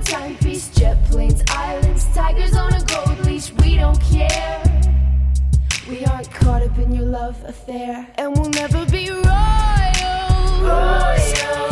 timepiece, jet planes, islands, tigers on a gold leash. We don't care. We aren't caught up in your love affair, and we'll never be royal.